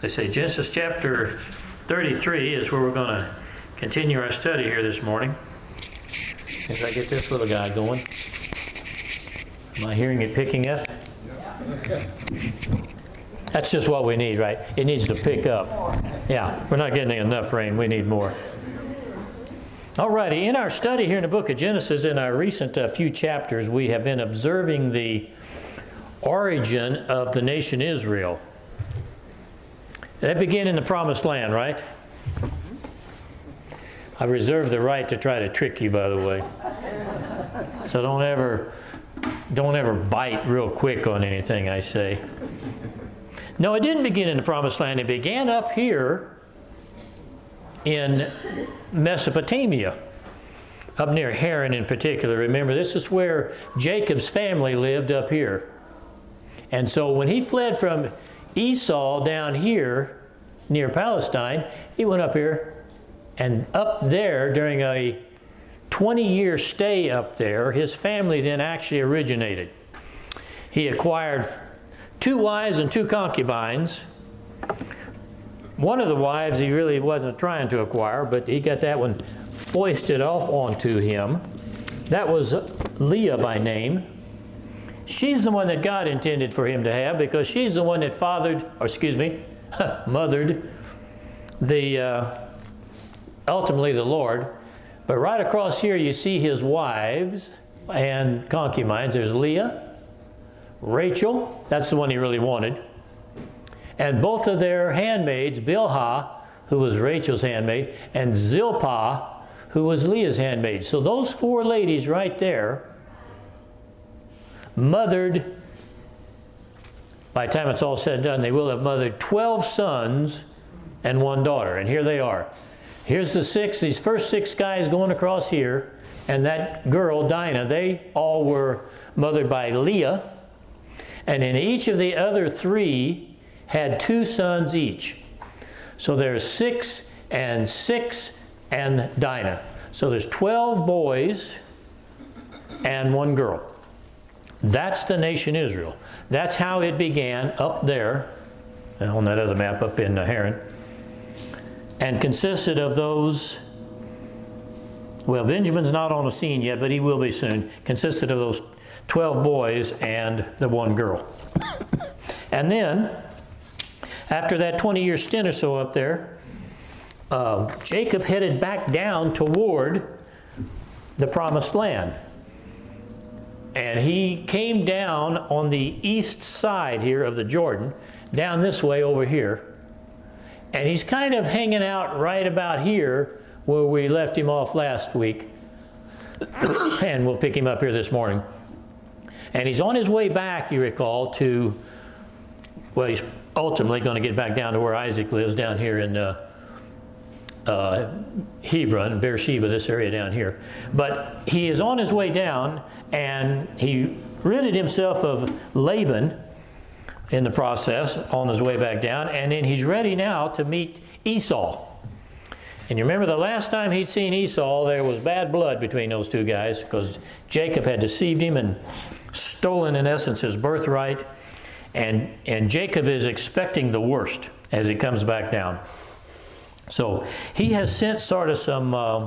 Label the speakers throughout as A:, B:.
A: They say Genesis chapter 33 is where we're going to continue our study here this morning. As I get this little guy going. Am I hearing it picking up? That's just what we need, right? It needs to pick up. Yeah, we're not getting enough rain. We need more. Alrighty, in our study here in the book of Genesis, in our recent few chapters, we have been observing the origin of the nation Israel. That began in the Promised Land, right? I reserve the right to try to trick you, by the way. So don't ever bite real quick on anything I say. No, it didn't begin in the Promised Land. It began up here in Mesopotamia, up near Haran in particular. Remember, this is where Jacob's family lived up here. And so when he fled from Esau down here near Palestine, he went up here, and up there during a 20-year stay up there, his family then actually originated. He acquired 2 wives and 2 concubines. One of the wives he really wasn't trying to acquire, but he got that one foisted off onto him. That was Leah by name. She's the one that God intended for him to have, because she's the one that mothered ultimately the Lord. But right across here you see his wives and concubines. There's Leah, Rachel, that's the one he really wanted, and both of their handmaids, Bilhah, who was Rachel's handmaid, and Zilpah, who was Leah's handmaid. So those 4 ladies right there mothered, by the time it's all said and done, they will have mothered 12 sons and 1 daughter. And here they are. Here's these first 6 guys going across here, and that girl, Dinah, they all were mothered by Leah. And in each of the other 3 had 2 sons each. So there's 6 and 6 and Dinah. So there's 12 boys and 1 girl. That's the nation Israel. That's how it began up there, on that other map up in Haran. And consisted of those, well, Benjamin's not on the scene yet, but he will be soon. Consisted of those 12 boys and the 1 girl. And then, after that 20-year stint or so up there, Jacob headed back down toward the Promised Land. And he came down on the east side here of the Jordan, down this way over here. And he's kind of hanging out right about here where we left him off last week. And we'll pick him up here this morning. And he's on his way back, you recall, to, well, he's ultimately going to get back down to where Isaac lives down here in Hebron, Beersheba, this area down here. But he is on his way down, and he ridded himself of Laban in the process on his way back down, and then he's ready now to meet Esau. And you remember the last time he'd seen Esau, there was bad blood between those 2 guys, because Jacob had deceived him and stolen, in essence, his birthright. And Jacob is expecting the worst as he comes back down. So he has sent sort of some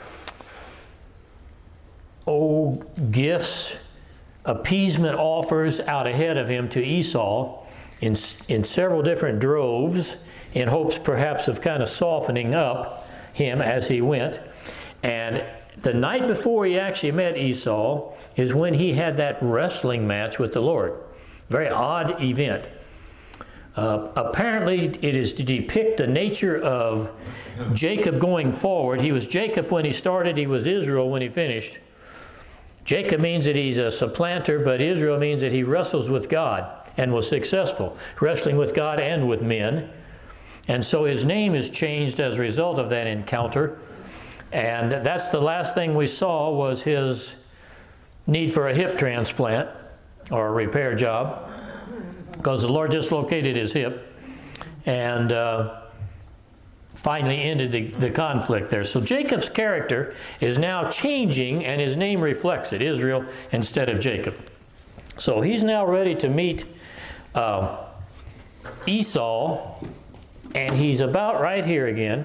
A: gifts, appeasement offers out ahead of him to Esau in several different droves, in hopes perhaps of kind of softening up him as he went. And the night before he actually met Esau is when he had that wrestling match with the Lord. Very odd event. Apparently it is to depict the nature of Jacob going forward. He was Jacob when he started, he was Israel when he finished. Jacob means that he's a supplanter, but Israel means that he wrestles with God and was successful, wrestling with God and with men. And so his name is changed as a result of that encounter. And that's the last thing we saw, was his need for a hip transplant or a repair job, because the Lord dislocated his hip and finally ended the conflict there. So Jacob's character is now changing, and his name reflects it, Israel instead of Jacob. So he's now ready to meet Esau And he's about right here again.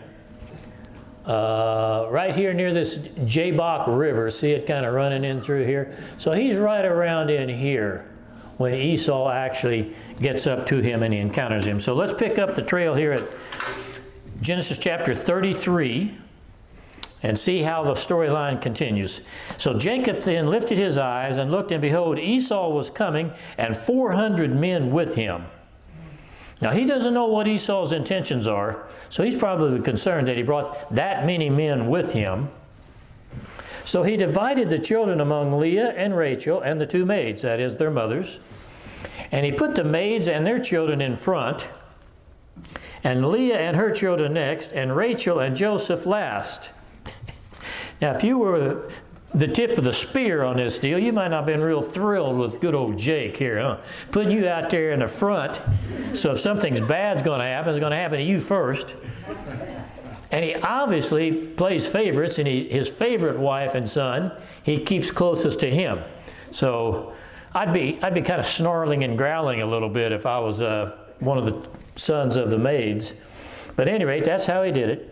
A: Right here near this Jabbok River. See it kind of running in through here? So he's right around in here when Esau actually gets up to him and he encounters him. So let's pick up the trail here at Genesis chapter 33 and see how the storyline continues. So Jacob then lifted his eyes and looked, and behold, Esau was coming, and 400 men with him. Now, he doesn't know what Esau's intentions are, so he's probably concerned that he brought that many men with him. So he divided the children among Leah and Rachel and the two maids, that is, their mothers. And he put the maids and their children in front, and Leah and her children next, and Rachel and Joseph last. Now, if you were the tip of the spear on this deal, you might not have been real thrilled with good old Jake here, huh? Putting you out there in the front, so if something's bad's going to happen, it's going to happen to you first. And he obviously plays favorites, and his favorite wife and son, he keeps closest to him. So I'd be kind of snarling and growling a little bit if I was one of the sons of the maids. But at any rate, that's how he did it.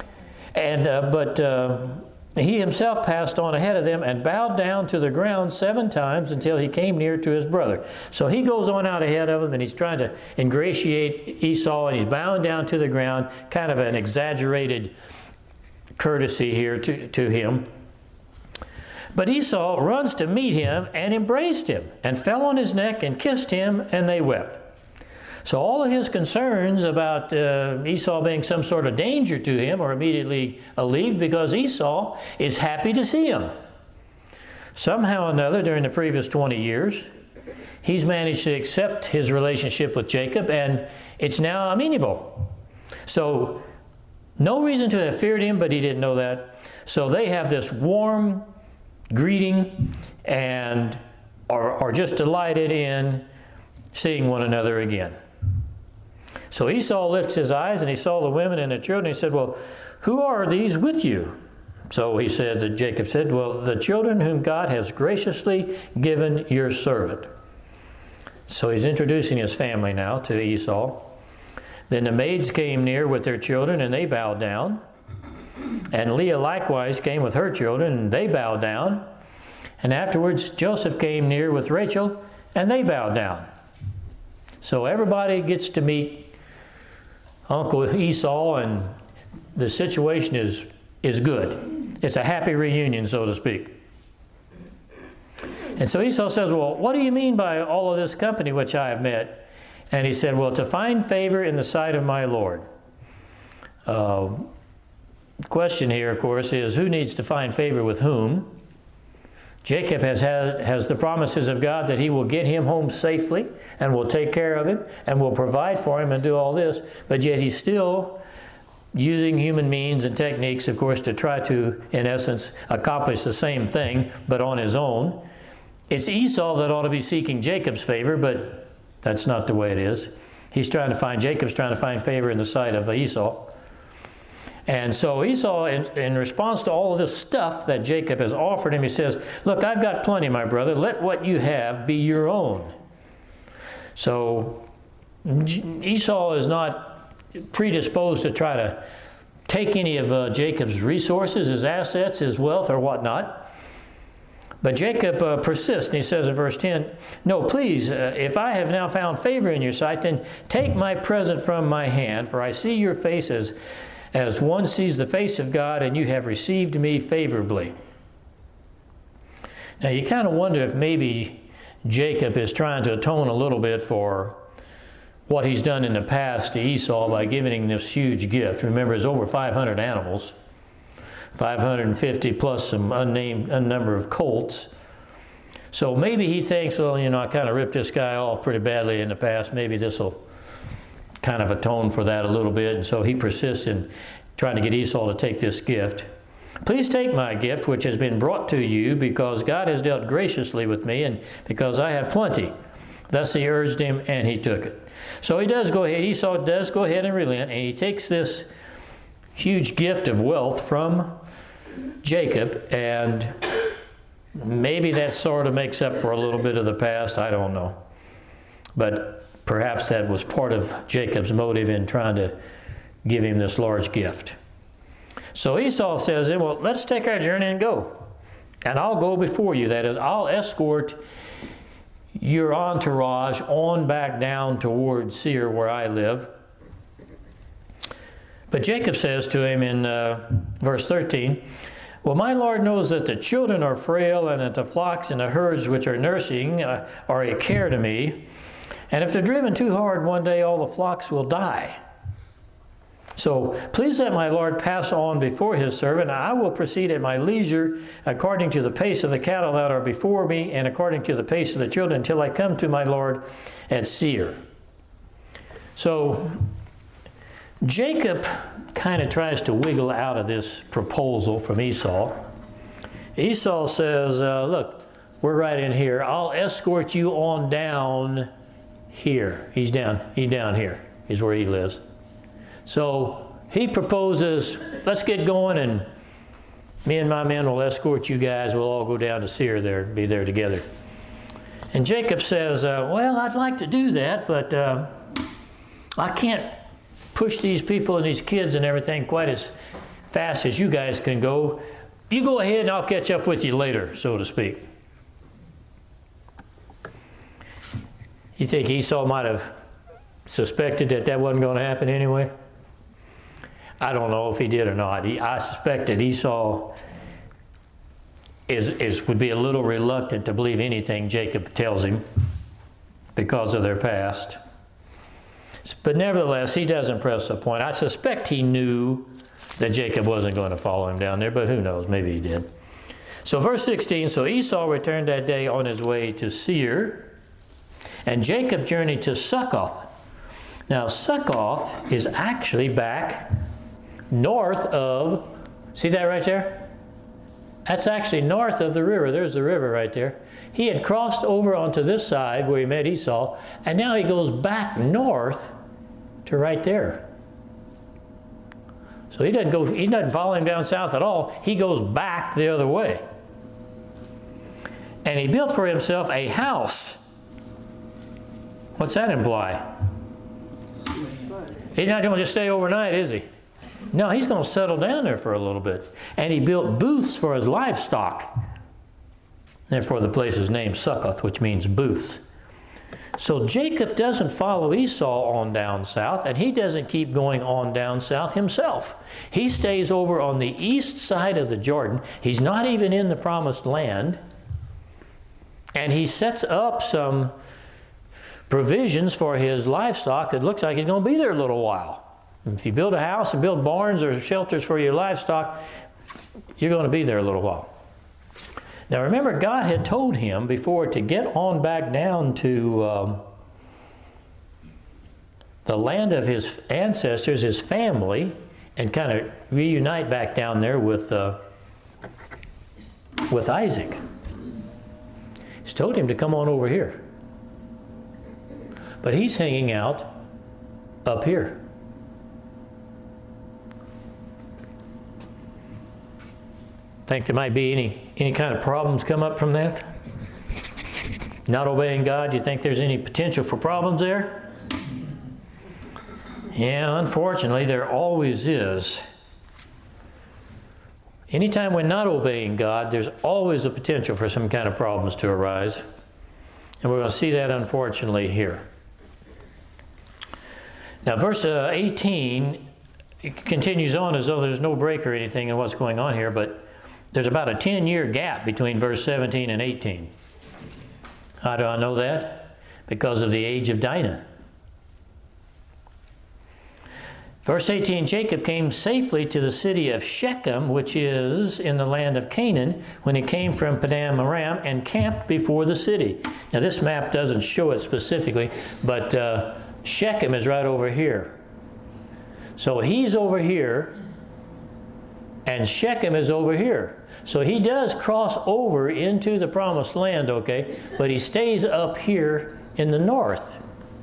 A: And he himself passed on ahead of them and bowed down to the ground 7 times until he came near to his brother. So he goes on out ahead of him, and he's trying to ingratiate Esau, and he's bowing down to the ground, kind of an exaggerated courtesy here to him. But Esau runs to meet him and embraced him and fell on his neck and kissed him, and they wept. So all of his concerns about Esau being some sort of danger to him are immediately alleviated, because Esau is happy to see him. Somehow or another, during the previous 20 years, he's managed to accept his relationship with Jacob, and it's now amenable. So no reason to have feared him, but he didn't know that. So they have this warm greeting and are just delighted in seeing one another again. So Esau lifts his eyes, and he saw the women and the children. He said, well, who are these with you? So he said, that Jacob said, well, the children whom God has graciously given your servant. So he's introducing his family now to Esau. Then the maids came near with their children, and they bowed down. And Leah likewise came with her children, and they bowed down. And afterwards Joseph came near with Rachel, and they bowed down. So everybody gets to meet Uncle Esau, and the situation is good. It's a happy reunion, so to speak. And so Esau says, well, what do you mean by all of this company which I have met? And he said, well, to find favor in the sight of my Lord. The question here, of course, is who needs to find favor with whom? Jacob has the promises of God that he will get him home safely and will take care of him and will provide for him and do all this, but yet he's still using human means and techniques, of course, to try to, in essence, accomplish the same thing, but on his own. It's Esau that ought to be seeking Jacob's favor, but that's not the way it is. Jacob's trying to find favor in the sight of Esau. And so Esau, in response to all of this stuff that Jacob has offered him, he says, look, I've got plenty, my brother. Let what you have be your own. So Esau is not predisposed to try to take any of Jacob's resources, his assets, his wealth, or whatnot. But Jacob persists, and he says in verse 10, no, please, if I have now found favor in your sight, then take my present from my hand, for I see your face as one sees the face of God, and you have received me favorably. Now you kind of wonder if maybe Jacob is trying to atone a little bit for what he's done in the past to Esau by giving him this huge gift. Remember, it's over 500 animals, 550 plus some unnumber of colts. So maybe he thinks, well, I kind of ripped this guy off pretty badly in the past. Maybe this will kind of atone for that a little bit. And so he persists in trying to get Esau to take this gift. Please take my gift, which has been brought to you, because God has dealt graciously with me, and because I have plenty. Thus he urged him, and he took it. So Esau does go ahead and relent, and he takes this huge gift of wealth from Jacob, and maybe that sort of makes up for a little bit of the past. I don't know. But perhaps that was part of Jacob's motive in trying to give him this large gift. So Esau says, well, let's take our journey and go. And I'll go before you. That is, I'll escort your entourage on back down toward Seir, where I live. But Jacob says to him in verse 13, well, my Lord knows that the children are frail, and that the flocks and the herds which are nursing are a care to me. And if they're driven too hard, one day all the flocks will die. So please let my Lord pass on before his servant. I will proceed at my leisure, according to the pace of the cattle that are before me, and according to the pace of the children, until I come to my Lord at Seir. So Jacob kind of tries to wiggle out of this proposal from Esau. Esau says, look, we're right in here. I'll escort you on down here. He's down here is where he lives. So he proposes, let's get going, and me and my men will escort you guys. We'll all go down to Seir there, be there together. And Jacob says, well, I'd like to do that, but I can't push these people and these kids and everything quite as fast as you guys can go. You go ahead and I'll catch up with you later, so to speak. You think Esau might have suspected that that wasn't going to happen anyway? I don't know if he did or not. I suspect that Esau would be a little reluctant to believe anything Jacob tells him because of their past. But nevertheless, he doesn't press the point. I suspect he knew that Jacob wasn't going to follow him down there, but who knows? Maybe he did. So verse 16, so Esau returned that day on his way to Seir, and Jacob journeyed to Succoth. Now, Succoth is actually back north of, see that right there? That's actually north of the river. There's the river right there. He had crossed over onto this side where he met Esau, and now he goes back north to right there. So he doesn't follow him down south at all. He goes back the other way. And he built for himself a house. What's that imply? He's not going to just stay overnight, is he? No, he's going to settle down there for a little bit. And he built booths for his livestock. Therefore, the place is named Succoth, which means booths. So Jacob doesn't follow Esau on down south, and he doesn't keep going on down south himself. He stays over on the east side of the Jordan. He's not even in the promised land. And he sets up some provisions for his livestock. It looks like he's going to be there a little while. If you build a house and build barns or shelters for your livestock, you're going to be there a little while. Now remember, God had told him before to get on back down to the land of his ancestors, his family, and kind of reunite back down there with Isaac. He's told him to come on over here. But he's hanging out up here. Think there might be any kind of problems come up from that? Not obeying God, you think there's any potential for problems there? Yeah, unfortunately, there always is. Anytime we're not obeying God, there's always a potential for some kind of problems to arise. And we're going to see that, unfortunately, here. Now, verse 18 it continues on as though there's no break or anything in what's going on here, but there's about a 10-year gap between verse 17 and 18. How do I know that? Because of the age of Dinah. Verse 18, Jacob came safely to the city of Shechem, which is in the land of Canaan, when he came from Padan Aram, and camped before the city. Now this map doesn't show it specifically, but Shechem is right over here. So he's over here, and Shechem is over here. So he does cross over into the promised land, okay, but he stays up here in the north.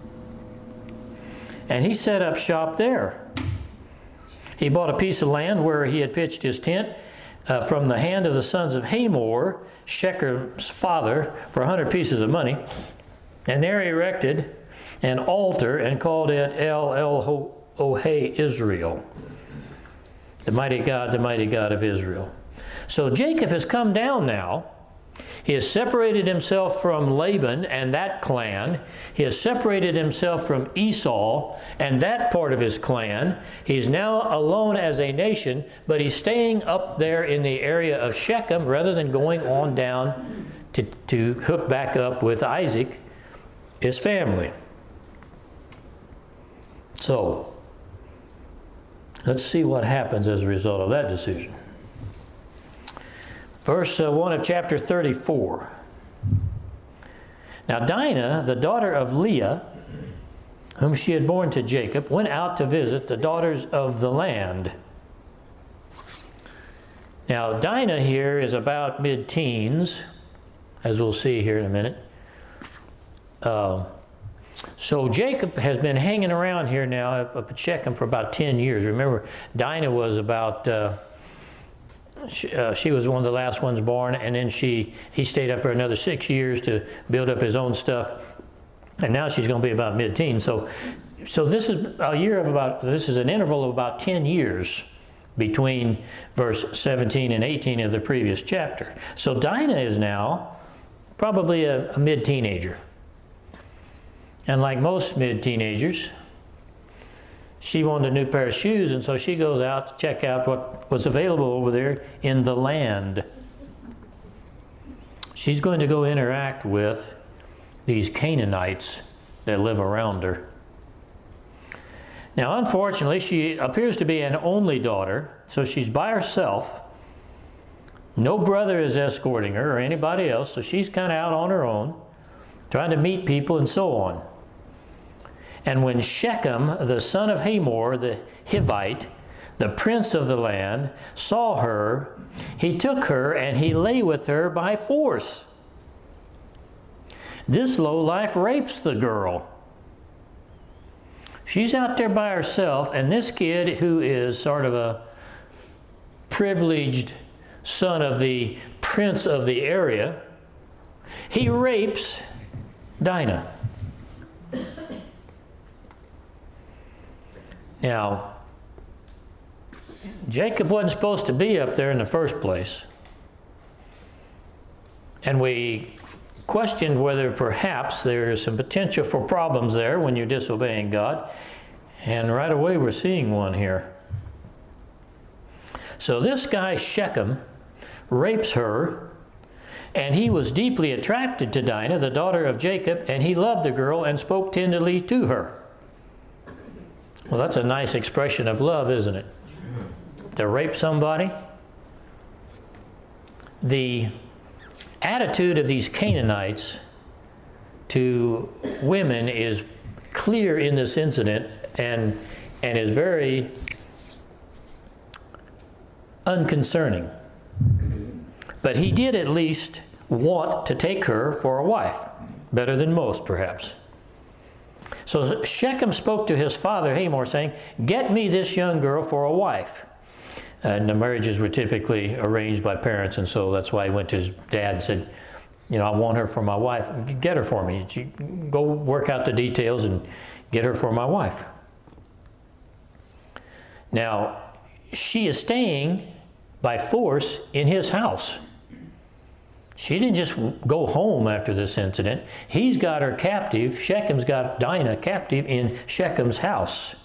A: And he set up shop there. He bought a piece of land where he had pitched his tent from the hand of the sons of Hamor, Shechem's father, for 100 pieces of money. And there he erected an altar and called it El O hey, Israel. The mighty God of Israel. So Jacob has come down now. He has separated himself from Laban and that clan. He has separated himself from Esau and that part of his clan. He's now alone as a nation, but he's staying up there in the area of Shechem rather than going on down to hook back up with Isaac, his family. So, let's see what happens as a result of that decision. Verse 1 of chapter 34. Now Dinah, the daughter of Leah, whom she had borne to Jacob, went out to visit the daughters of the land. Now Dinah here is about mid-teens, as we'll see here in a minute. So Jacob has been hanging around here now up at Shechem for about 10 years. Remember, Dinah was about... She was one of the last ones born, and then he stayed up there another 6 years to build up his own stuff, and now she's going to be about mid-teens. So this is this is an interval of about 10 years between verse 17 and 18 of the previous chapter. So Dinah is now probably a mid-teenager, and like most mid-teenagers, she wanted a new pair of shoes, and so she goes out to check out what was available over there in the land. She's going to go interact with these Canaanites that live around her. Now, unfortunately, she appears to be an only daughter, so she's by herself. No brother is escorting her or anybody else, so she's kind of out on her own, trying to meet people and so on. And when Shechem, the son of Hamor, the Hivite, the prince of the land, saw her, he took her and he lay with her by force. This lowlife rapes the girl. She's out there by herself, and this kid, who is sort of a privileged son of the prince of the area, he rapes Dinah. Now, Jacob wasn't supposed to be up there in the first place. And we questioned whether perhaps there is some potential for problems there when you're disobeying God. And right away we're seeing one here. So this guy Shechem rapes her, and he was deeply attracted to Dinah, the daughter of Jacob, and he loved the girl and spoke tenderly to her. Well, that's a nice expression of love, isn't it? To rape somebody. The attitude of these Canaanites to women is clear in this incident and is very unconcerning. But he did at least want to take her for a wife, better than most, perhaps. So Shechem spoke to his father Hamor, saying, "Get me this young girl for a wife." And the marriages were typically arranged by parents, and so that's why he went to his dad and said, I want her for my wife. Get her for me. Go work out the details and get her for my wife. Now, she is staying by force in his house. She didn't just go home after this incident. He's got her captive. Shechem's got Dinah captive in Shechem's house.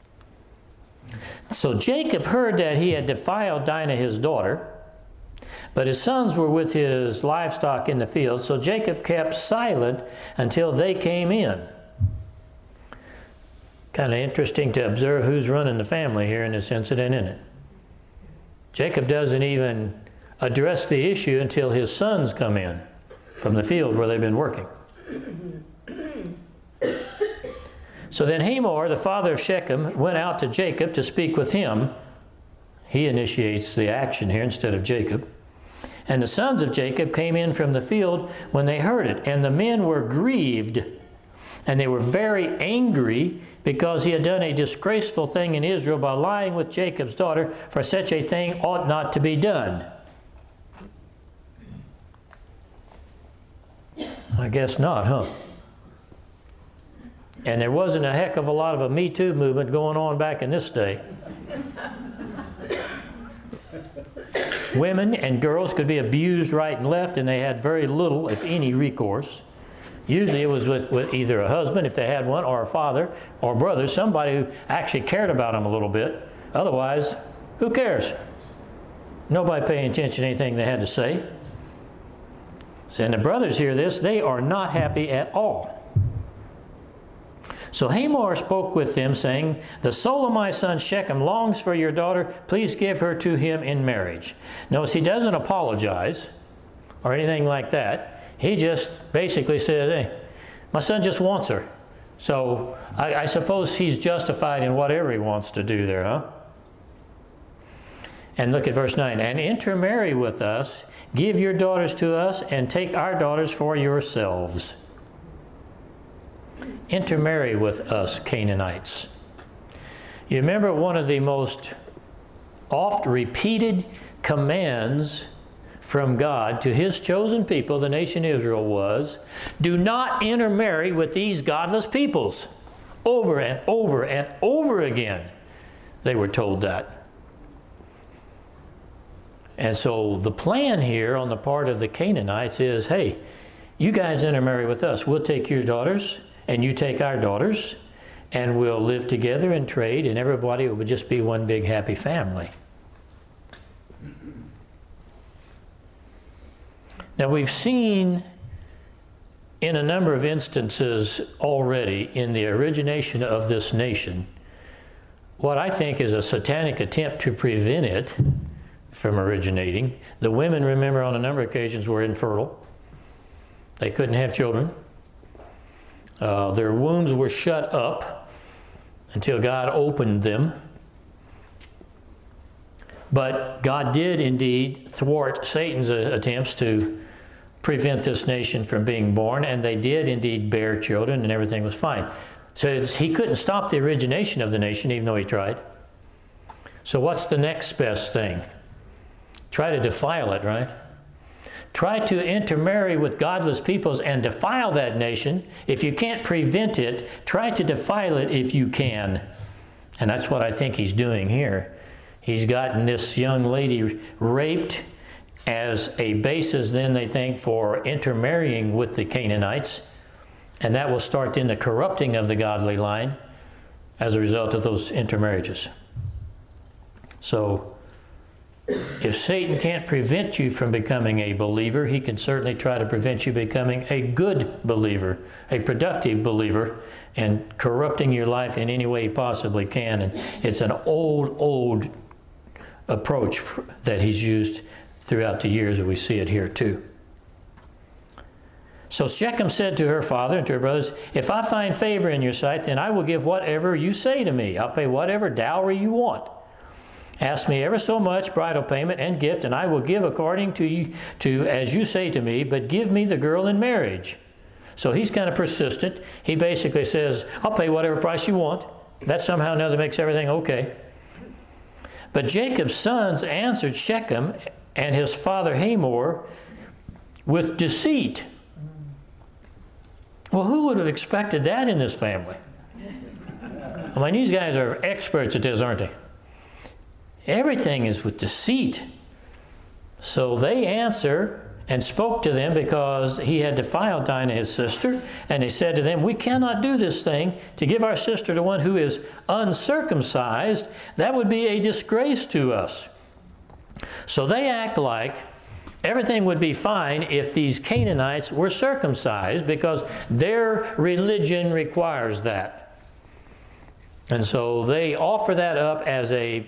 A: So Jacob heard that he had defiled Dinah his daughter, but his sons were with his livestock in the field, so Jacob kept silent until they came in. Kind of interesting to observe who's running the family here in this incident, isn't it? Jacob doesn't even address the issue until his sons come in from the field where they've been working. So then Hamor, the father of Shechem, went out to Jacob to speak with him. He initiates the action here instead of Jacob. And the sons of Jacob came in from the field when they heard it, and the men were grieved, and they were very angry because he had done a disgraceful thing in Israel by lying with Jacob's daughter, for such a thing ought not to be done. I guess not, huh? And there wasn't a heck of a lot of a Me Too movement going on back in this day. Women and girls could be abused right and left, and they had very little, if any, recourse. Usually it was with either a husband, if they had one, or a father or brother, somebody who actually cared about them a little bit. Otherwise, who cares? Nobody paying attention to anything they had to say. So, and the brothers hear this, they are not happy at all. So Hamor spoke with them, saying, "The soul of my son Shechem longs for your daughter. Please give her to him in marriage." Notice he doesn't apologize or anything like that. He just basically says, "Hey, my son just wants her." So I suppose he's justified in whatever he wants to do there, huh? And look at verse 9. "And intermarry with us, give your daughters to us, and take our daughters for yourselves." Intermarry with us, Canaanites. You remember one of the most oft repeated commands from God to His chosen people, the nation Israel, was, do not intermarry with these godless peoples. Over and over and over again, they were told that. And so the plan here on the part of the Canaanites is, hey, you guys intermarry with us. We'll take your daughters, and you take our daughters, and we'll live together and trade, and everybody would just be one big happy family. Now we've seen in a number of instances already in the origination of this nation what I think is a satanic attempt to prevent it from originating. The women, remember, on a number of occasions were infertile. They couldn't have children. Their wombs were shut up until God opened them. But God did indeed thwart Satan's attempts to prevent this nation from being born, and they did indeed bear children, and everything was fine. So he couldn't stop the origination of the nation, even though he tried. So what's the next best thing? Try to defile it, right? Try to intermarry with godless peoples and defile that nation. If you can't prevent it, try to defile it if you can. And that's what I think he's doing here. He's gotten this young lady raped as a basis, then they think, for intermarrying with the Canaanites. And that will start then the corrupting of the godly line as a result of those intermarriages. So, if Satan can't prevent you from becoming a believer, he can certainly try to prevent you becoming a good believer, a productive believer, and corrupting your life in any way he possibly can. And it's an old approach that he's used throughout the years, and we see it here too. So Shechem said to her father and to her brothers, "If I find favor in your sight, then I will give whatever you say to me. I'll pay whatever dowry you want. Ask me ever so much bridal payment and gift, and I will give according to you, as you say to me, but give me the girl in marriage." So he's kind of persistent. He basically says, "I'll pay whatever price you want." That somehow or another makes everything okay. But Jacob's sons answered Shechem and his father Hamor with deceit. Well, who would have expected that in this family? I mean, these guys are experts at this, aren't they? Everything is with deceit. So they answer and spoke to them because he had defiled Dinah, his sister. And they said to them, "We cannot do this thing to give our sister to one who is uncircumcised. That would be a disgrace to us." So they act like everything would be fine if these Canaanites were circumcised because their religion requires that. And so they offer that up as a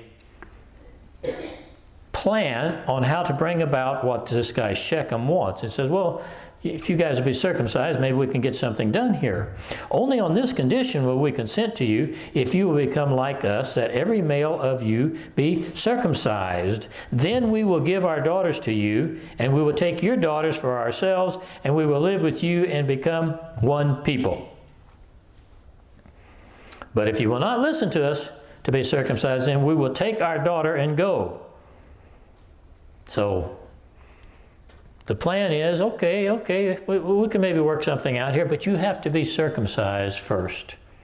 A: plan on how to bring about what this guy Shechem wants. It says, well, if you guys will be circumcised, maybe we can get something done here. Only on this condition will we consent to you, if you will become like us, that every male of you be circumcised. Then we will give our daughters to you, and we will take your daughters for ourselves, and we will live with you and become one people. But if you will not listen to us to be circumcised, then we will take our daughter and go. So the plan is, okay, we can maybe work something out here, but you have to be circumcised first.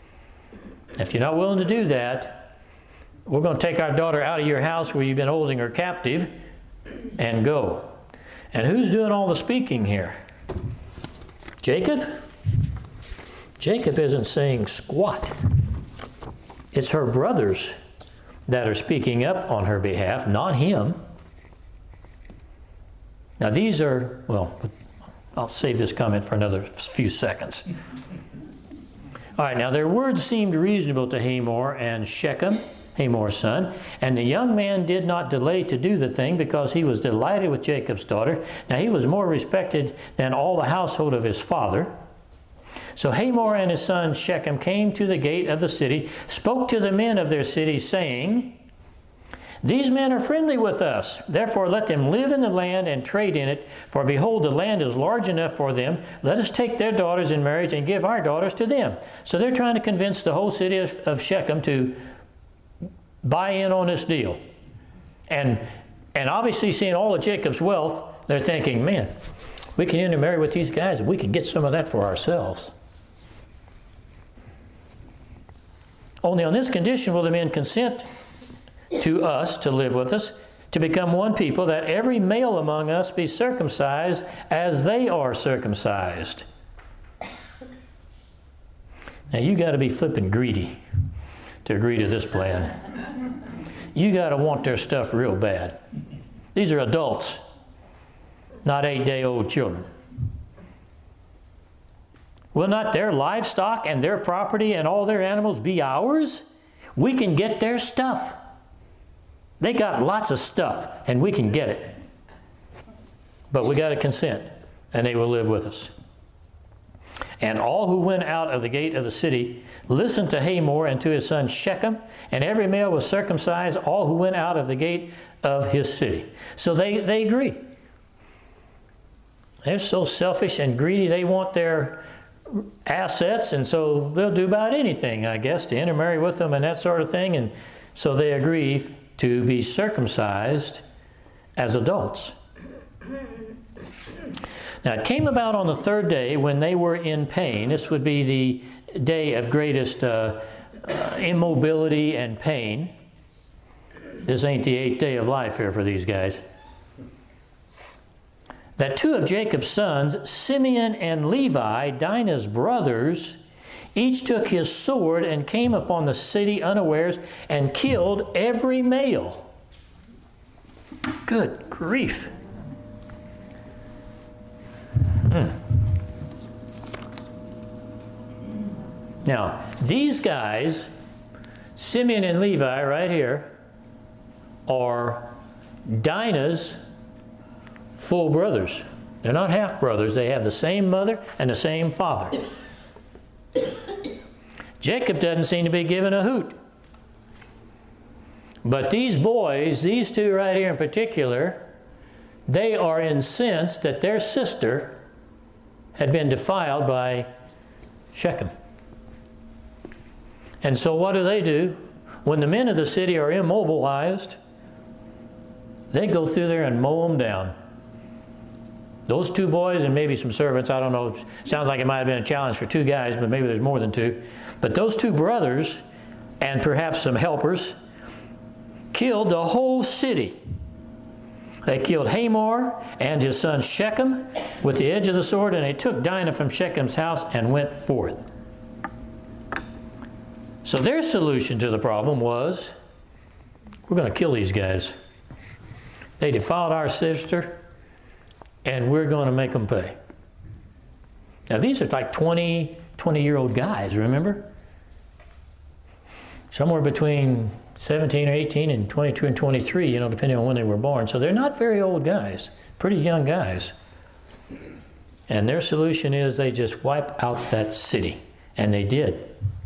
A: If you're not willing to do that, we're going to take our daughter out of your house where you've been holding her captive and go. And who's doing all the speaking here? Jacob? Jacob isn't saying squat. It's her brothers that are speaking up on her behalf, not him. Now these are, well, I'll save this comment for another few seconds. All right, now their words seemed reasonable to Hamor and Shechem, Hamor's son, and the young man did not delay to do the thing because he was delighted with Jacob's daughter. Now he was more respected than all the household of his father. So Hamor and his son Shechem came to the gate of the city, spoke to the men of their city, saying, "These men are friendly with us. Therefore let them live in the land and trade in it. For behold, the land is large enough for them. Let us take their daughters in marriage and give our daughters to them." So they're trying to convince the whole city of Shechem to buy in on this deal. And obviously seeing all of Jacob's wealth, they're thinking, man, we can intermarry with these guys and we can get some of that for ourselves. Only on this condition will the men consent to us to live with us, to become one people, that every male among us be circumcised as they are circumcised. Now you got to be flipping greedy to agree to this plan. You got to want their stuff real bad. These are adults, not 8-day-old children. Will not their livestock and their property and all their animals be ours? We can get their stuff. They got lots of stuff, and we can get it. But we got to consent, and they will live with us. And all who went out of the gate of the city listened to Hamor and to his son Shechem, and every male was circumcised, all who went out of the gate of his city. So they agree. They're so selfish and greedy, they want their assets, and so they'll do about anything, I guess, to intermarry with them and that sort of thing. And so they agree to be circumcised as adults. Now it came about on the third day when they were in pain. This would be the day of greatest immobility and pain. This ain't the 8th day of life here for these guys. That two of Jacob's sons, Simeon and Levi, Dinah's brothers, each took his sword and came upon the city unawares and killed every male. Good grief. Now, these guys, Simeon and Levi right here, are Dinah's full brothers. They're not half brothers. They have the same mother and the same father. Jacob doesn't seem to be giving a hoot. But these boys, these two right here in particular, they are incensed that their sister had been defiled by Shechem. And so what do? When the men of the city are immobilized, they go through there and mow them down. Those two boys and maybe some servants, I don't know, sounds like it might have been a challenge for two guys, but maybe there's more than two. But those two brothers, and perhaps some helpers, killed the whole city. They killed Hamor and his son Shechem with the edge of the sword, and they took Dinah from Shechem's house and went forth. So their solution to the problem was, we're going to kill these guys. They defiled our sister, and we're going to make them pay. Now these are like 20-year-old guys, remember? Somewhere between 17 or 18 and 22 and 23, depending on when they were born. So they're not very old guys, pretty young guys. And their solution is they just wipe out that city. And they did.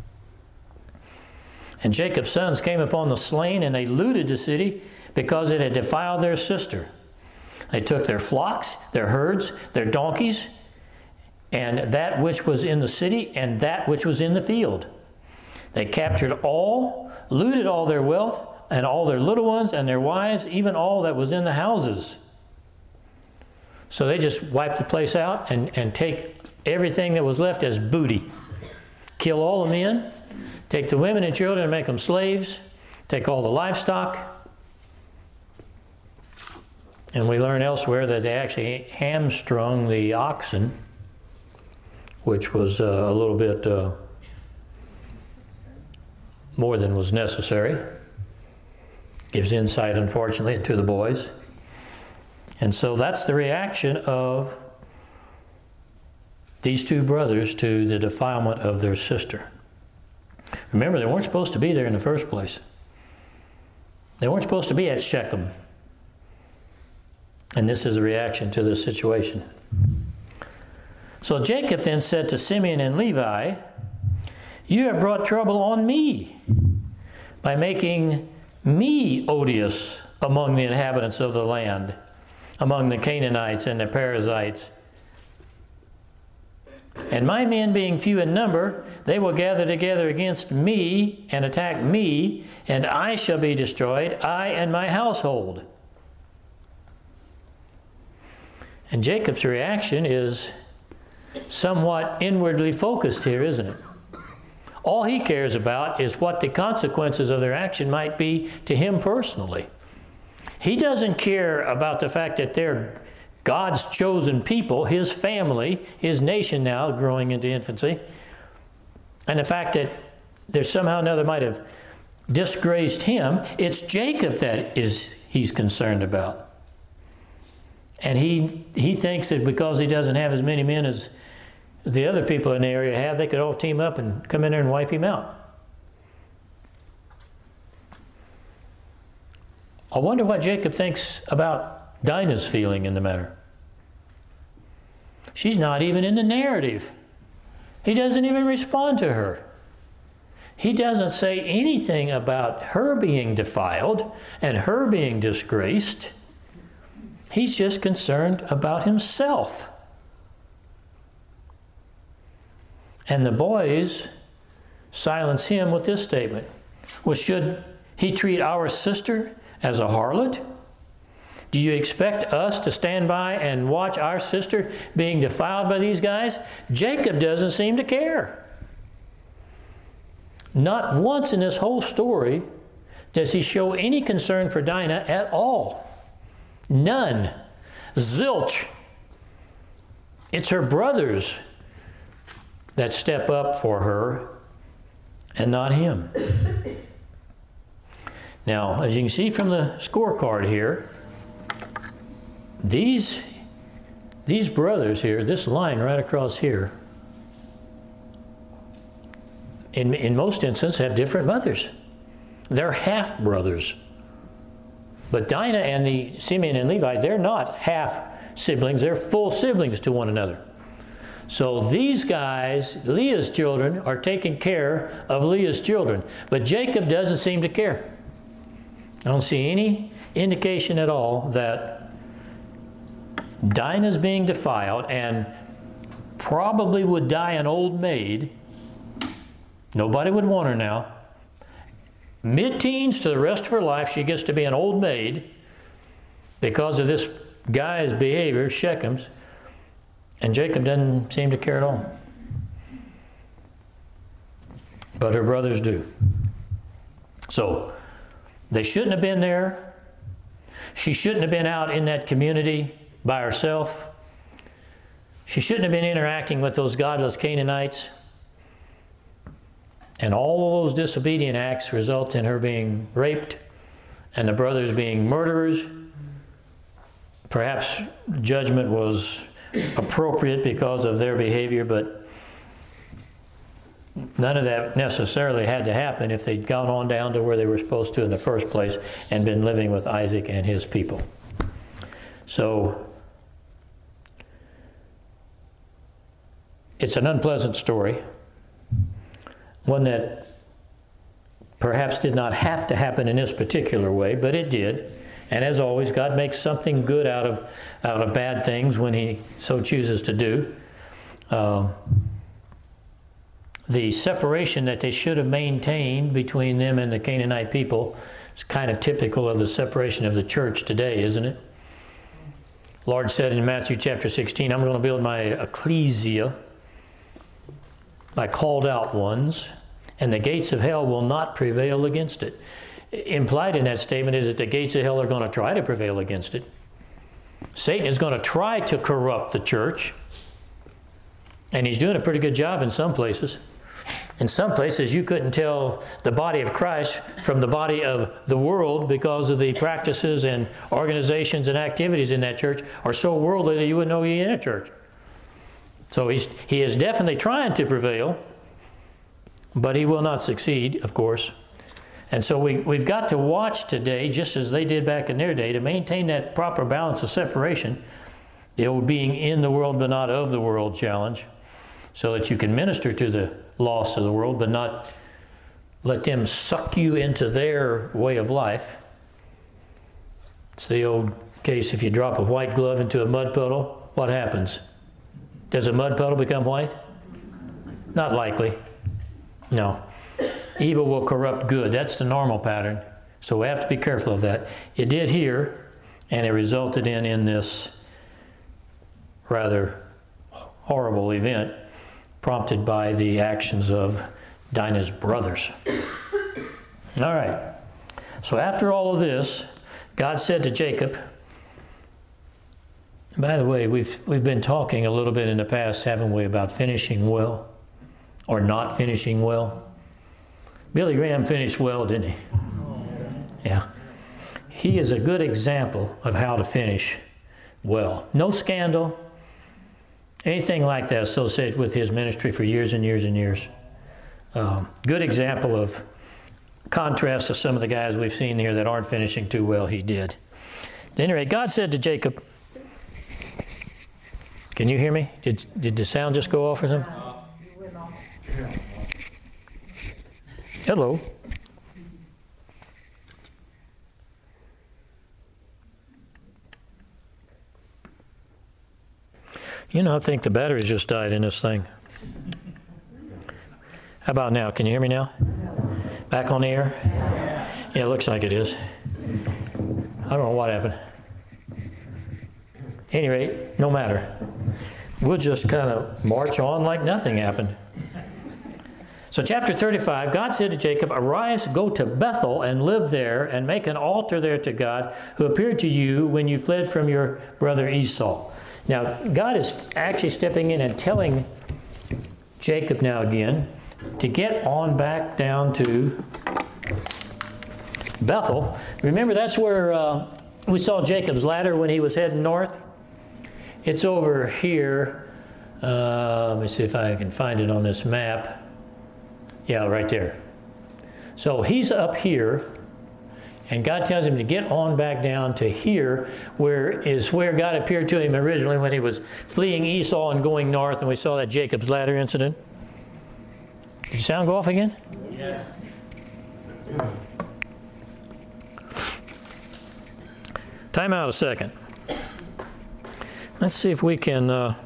A: And Jacob's sons came upon the slain, and they looted the city because it had defiled their sister. They took their flocks, their herds, their donkeys, and that which was in the city and that which was in the field. They captured all, looted all their wealth, and all their little ones and their wives, even all that was in the houses. So they just wiped the place out and take everything that was left as booty. Kill all the men take the women and children and make them slaves, take all the livestock. And we learn elsewhere that they actually hamstrung the oxen, which was a little bit more than was necessary. Gives insight, unfortunately, to the boys. And so that's the reaction of these two brothers to the defilement of their sister. Remember, they weren't supposed to be there in the first place. They weren't supposed to be at Shechem. And this is a reaction to this situation. So Jacob then said to Simeon and Levi, "You have brought trouble on me by making me odious among the inhabitants of the land, among the Canaanites and the Perizzites. And my men being few in number, they will gather together against me and attack me, and I shall be destroyed, I and my household." And Jacob's reaction is somewhat inwardly focused here, isn't it? All he cares about is what the consequences of their action might be to him personally. He doesn't care about the fact that they're God's chosen people, his family, his nation now growing into infancy, and the fact that there somehow or another might have disgraced him. It's Jacob that he's concerned about. And he thinks that because he doesn't have as many men as the other people in the area have, they could all team up and come in there and wipe him out. I wonder what Jacob thinks about Dinah's feeling in the matter. She's not even in the narrative. He doesn't even respond to her. He doesn't say anything about her being defiled and her being disgraced. He's just concerned about himself. And the boys silence him with this statement. Well, should he treat our sister as a harlot? Do you expect us to stand by and watch our sister being defiled by these guys? Jacob doesn't seem to care. Not once in this whole story does he show any concern for Dinah at all. None. Zilch. It's her brothers that step up for her and not him. Now, as you can see from the scorecard here, these brothers here, this line right across here, in most instances have different mothers. They're half brothers. But Dinah and the Simeon and Levi, they're not half siblings, they're full siblings to one another. So these guys, Leah's children, are taking care of Leah's children. But Jacob doesn't seem to care. I don't see any indication at all that Dinah's being defiled and probably would die an old maid. Nobody would want her now. Mid-teens to the rest of her life, she gets to be an old maid because of this guy's behavior, Shechem's. And Jacob doesn't seem to care at all. But her brothers do. So, they shouldn't have been there. She shouldn't have been out in that community by herself. She shouldn't have been interacting with those godless Canaanites. And all of those disobedient acts result in her being raped and the brothers being murderers. Perhaps judgment was appropriate because of their behavior, but none of that necessarily had to happen if they'd gone on down to where they were supposed to in the first place and been living with Isaac and his people. So, it's an unpleasant story, one that perhaps did not have to happen in this particular way, but it did. And as always, God makes something good out of bad things when he so chooses to do. The separation that they should have maintained between them and the Canaanite people is kind of typical of the separation of the church today, isn't it? The Lord said in Matthew chapter 16, I'm going to build my ecclesia, my called out ones, and the gates of hell will not prevail against it. Implied in that statement is that the gates of hell are going to try to prevail against it. Satan is going to try to corrupt the church, and he's doing a pretty good job in some places. In some places, you couldn't tell the body of Christ from the body of the world because of the practices and organizations and activities in that church are so worldly that you wouldn't know he in a church. So he is definitely trying to prevail, but he will not succeed, of course. And so we've got to watch today, just as they did back in their day, to maintain that proper balance of separation, the old being in the world but not of the world challenge, so that you can minister to the lost of the world but not let them suck you into their way of life. It's the old case, if you drop a white glove into a mud puddle, what happens? Does a mud puddle become white? Not likely. No. Evil will corrupt good. That's the normal pattern. So we have to be careful of that. It did here, and it resulted in this rather horrible event prompted by the actions of Dinah's brothers. All right. So after all of this, God said to Jacob, by the way, we've been talking a little bit in the past, haven't we, about finishing well or not finishing well? Billy Graham finished well, didn't he? Yeah. He is a good example of how to finish well. No scandal, anything like that associated with his ministry for years and years and years. Good example of contrast to some of the guys we've seen here that aren't finishing too well. He did. At any rate, God said to Jacob, can you hear me? Did the sound just go off or something? Hello. You know, I think the batteries just died in this thing. How about now? Can you hear me now? Back on the air? Yeah, it looks like it is. I don't know what happened. At any rate, no matter. We'll just kind of march on like nothing happened. So chapter 35, God said to Jacob, arise, go to Bethel and live there and make an altar there to God who appeared to you when you fled from your brother Esau. Now, God is actually stepping in and telling Jacob now again to get on back down to Bethel. Remember, that's where we saw Jacob's ladder when he was heading north. It's over here. Let me see if I can find it on this map. Yeah, right there. So he's up here, and God tells him to get on back down to here, where God appeared to him originally when he was fleeing Esau and going north, and we saw that Jacob's ladder incident. Did the sound go off again?
B: Yes.
A: Time out a second. Let's see if we can...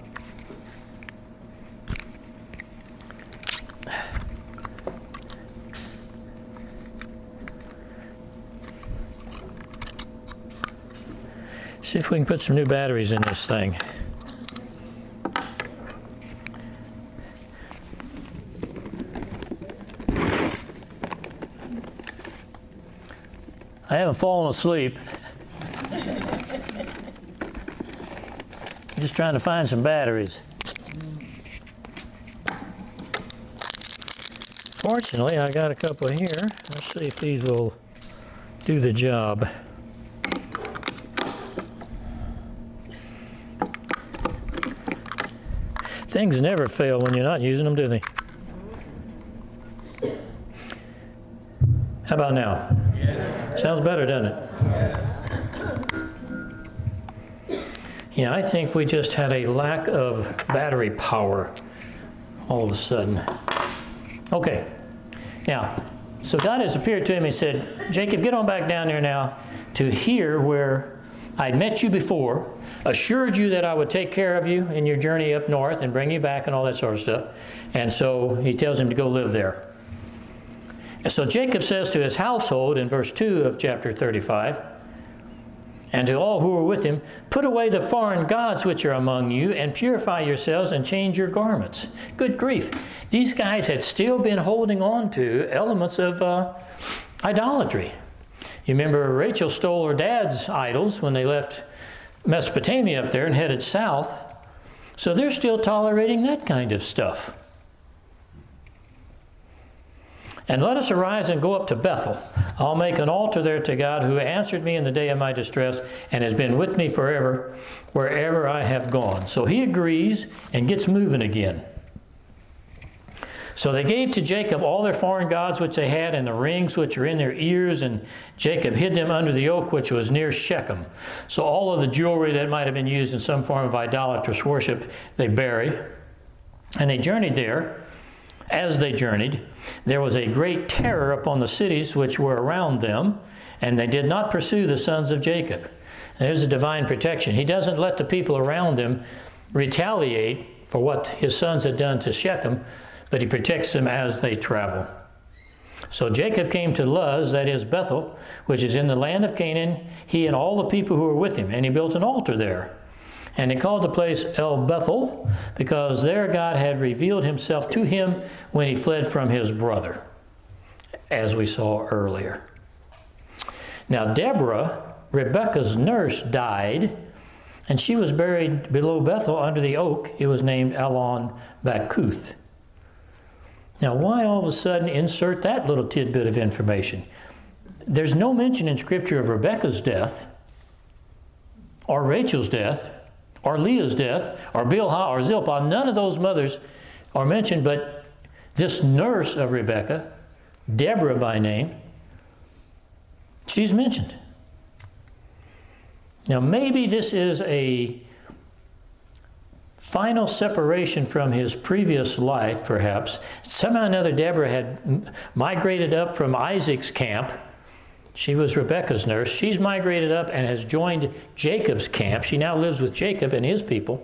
A: see if we can put some new batteries in this thing. I haven't fallen asleep. I'm just trying to find some batteries. Fortunately, I got a couple here. Let's see if these will do the job. Things never fail when you're not using them, do they? How about now? Yes. Sounds better, doesn't it? Yes. Yeah, I think we just had a lack of battery power all of a sudden. Okay. Now, so God has appeared to him and said, Jacob, get on back down there now to here where I met you before, assured you that I would take care of you in your journey up north and bring you back and all that sort of stuff. And so he tells him to go live there. And so Jacob says to his household in verse 2 of chapter 35, and to all who were with him, put away the foreign gods which are among you, and purify yourselves and change your garments. Good grief. These guys had still been holding on to elements of idolatry. You remember Rachel stole her dad's idols when they left Mesopotamia up there and headed south. So they're still tolerating that kind of stuff. And let us arise and go up to Bethel. I'll make an altar there to God, who answered me in the day of my distress and has been with me forever, wherever I have gone. So he agrees and gets moving again. So they gave to Jacob all their foreign gods which they had, and the rings which are in their ears, and Jacob hid them under the oak which was near Shechem. So all of the jewelry that might have been used in some form of idolatrous worship, they bury. And they journeyed there. As they journeyed, there was a great terror upon the cities which were around them, and they did not pursue the sons of Jacob. There's a divine protection. He doesn't let the people around him retaliate for what his sons had done to Shechem, but he protects them as they travel. So Jacob came to Luz, that is Bethel, which is in the land of Canaan, he and all the people who were with him, and he built an altar there. And he called the place El Bethel, because there God had revealed himself to him when he fled from his brother, as we saw earlier. Now Deborah, Rebekah's nurse, died, and she was buried below Bethel under the oak. It was named Allon Bacuth. Now why all of a sudden insert that little tidbit of information? There's no mention in Scripture of Rebekah's death, or Rachel's death, or Leah's death, or Bilhah, or Zilpah. None of those mothers are mentioned, but this nurse of Rebekah, Deborah by name, she's mentioned. Now maybe this is a final separation from his previous life, perhaps. Somehow or another, Deborah had migrated up from Isaac's camp. She was Rebekah's nurse. She's migrated up and has joined Jacob's camp. She now lives with Jacob and his people.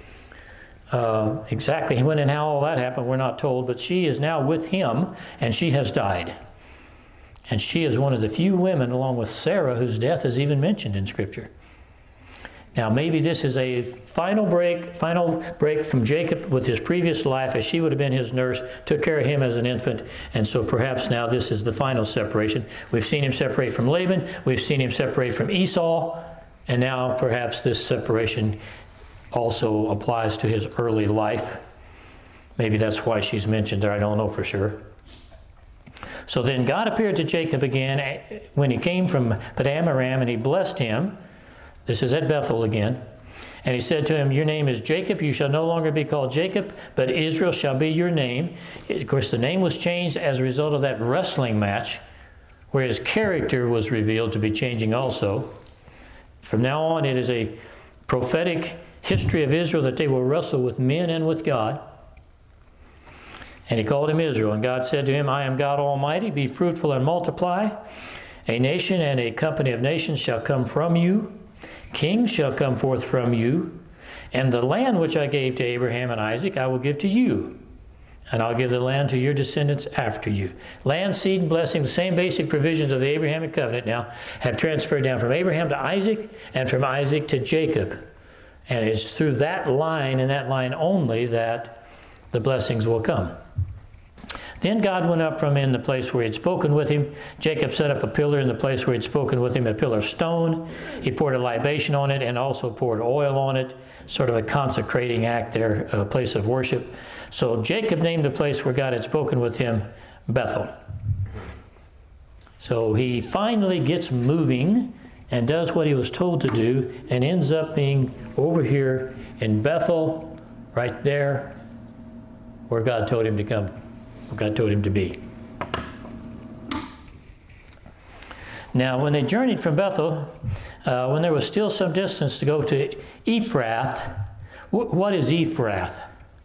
A: Exactly when and how all that happened, we're not told, but she is now with him, and she has died. And she is one of the few women, along with Sarah, whose death is even mentioned in Scripture. Now maybe this is a final break from Jacob with his previous life, as she would have been his nurse, took care of him as an infant, and so perhaps now this is the final separation. We've seen him separate from Laban, we've seen him separate from Esau, and now perhaps this separation also applies to his early life. Maybe that's why she's mentioned there, I don't know for sure. So then God appeared to Jacob again when he came from Padan Aram, and he blessed him. This is at Bethel again. And he said to him, your name is Jacob. You shall no longer be called Jacob, but Israel shall be your name. Of course, the name was changed as a result of that wrestling match, where his character was revealed to be changing also. From now on, it is a prophetic history of Israel that they will wrestle with men and with God. And he called him Israel. And God said to him, I am God Almighty. Be fruitful and multiply. A nation and a company of nations shall come from you. Kings shall come forth from you, and the land which I gave to Abraham and Isaac I will give to you, and I'll give the land to your descendants after you. Land, seed, and blessing, the same basic provisions of the Abrahamic covenant now have transferred down from Abraham to Isaac, and from Isaac to Jacob. And it's through that line and that line only that the blessings will come. Then God went up from in the place where he had spoken with him. Jacob set up a pillar in the place where he had spoken with him, a pillar of stone. He poured a libation on it and also poured oil on it, sort of a consecrating act there, a place of worship. So Jacob named the place where God had spoken with him Bethel. So he finally gets moving and does what he was told to do and ends up being over here in Bethel, right there, where God told him to come. God told him to be. Now, when they journeyed from Bethel, when there was still some distance to go to Ephrath, what is Ephrath?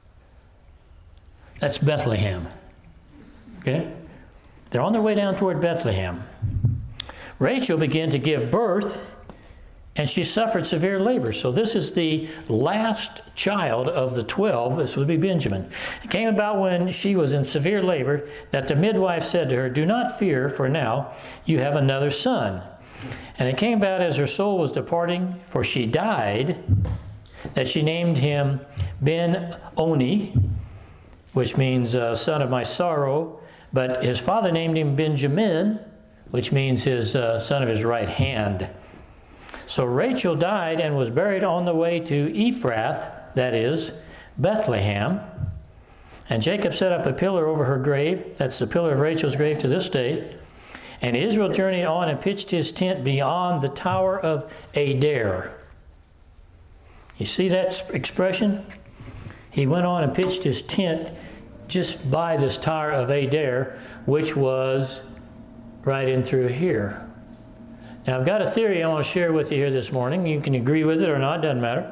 A: That's Bethlehem. Okay? They're on their way down toward Bethlehem. Rachel began to give birth, and she suffered severe labor. So this is the last child of the 12. This would be Benjamin. It came about when she was in severe labor that the midwife said to her, do not fear, for now you have another son. And it came about as her soul was departing, for she died, that she named him Ben-Oni, which means son of my sorrow. But his father named him Benjamin, which means his son of his right hand. So Rachel died and was buried on the way to Ephrath, that is, Bethlehem. And Jacob set up a pillar over her grave. That's the pillar of Rachel's grave to this day. And Israel journeyed on and pitched his tent beyond the Tower of Adair. You see that expression? He went on and pitched his tent just by this Tower of Adair, which was right in through here. Now I've got a theory I want to share with you here this morning. You can agree with it or not, doesn't matter.